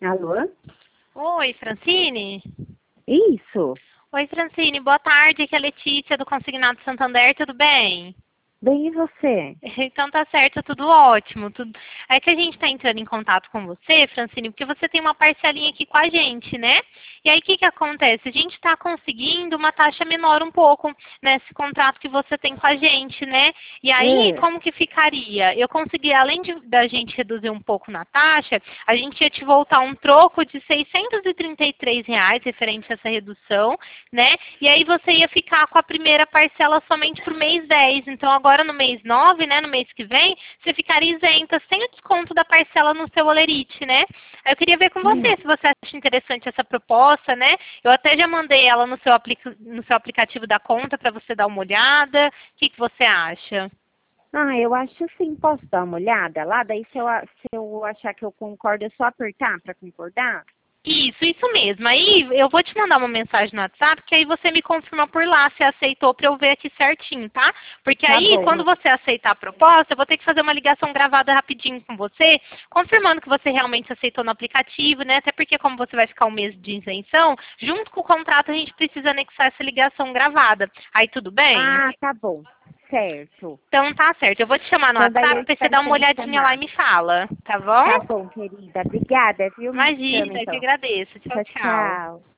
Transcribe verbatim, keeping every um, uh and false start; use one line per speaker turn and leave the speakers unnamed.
Alô?
Oi, Francine?
Isso.
Oi, Francine, boa tarde, aqui é a Letícia do Consignado Santander, tudo bem?
Bem, e você?
Então tá certo, tudo ótimo. Tudo... É que a gente está entrando em contato com você, Francine, porque você tem uma parcelinha aqui com a gente, né? E aí o que que acontece? A gente está conseguindo uma taxa menor um pouco nesse contrato que você tem com a gente, né? E aí,
É.
como que ficaria? Eu consegui, além de, da gente reduzir um pouco na taxa, a gente ia te voltar um troco de seiscentos e trinta e três reais referente a essa redução, né? E aí você ia ficar com a primeira parcela somente para o mês dez. Então agora no mês nove, né, no mês que vem, você ficaria isenta, sem o desconto da parcela no seu Olerite, né? Aí eu queria ver com
Hum.
você, se você acha interessante essa proposta, né? Eu até já mandei ela no seu, aplica no seu aplicativo da conta para você dar uma olhada. O que que você acha?
Ah, eu acho sim. Posso dar uma olhada lá? Daí se eu, a- se eu achar que eu concordo, é só apertar para concordar?
Isso, isso mesmo. Aí eu vou te mandar uma mensagem no WhatsApp, que aí você me confirma por lá se aceitou para eu ver aqui certinho, tá? Porque
Tá
aí,
bom.
quando você aceitar a proposta, eu vou ter que fazer uma ligação gravada rapidinho com você, confirmando que você realmente aceitou no aplicativo, né? Até porque como você vai ficar um mês de isenção, junto com o contrato a gente precisa anexar essa ligação gravada. Aí tudo bem?
Ah, tá bom. Certo.
Então tá certo. Eu vou te chamar no
Então daí eu
WhatsApp para você
espero
dar
você
uma
me
olhadinha lá e
chamar.
me fala, tá
Tá
bom?
bom, querida. Obrigada, viu? Me chama
Imagina, eu que
então.
agradeço. Tchau,
Tchau,
tchau.
tchau.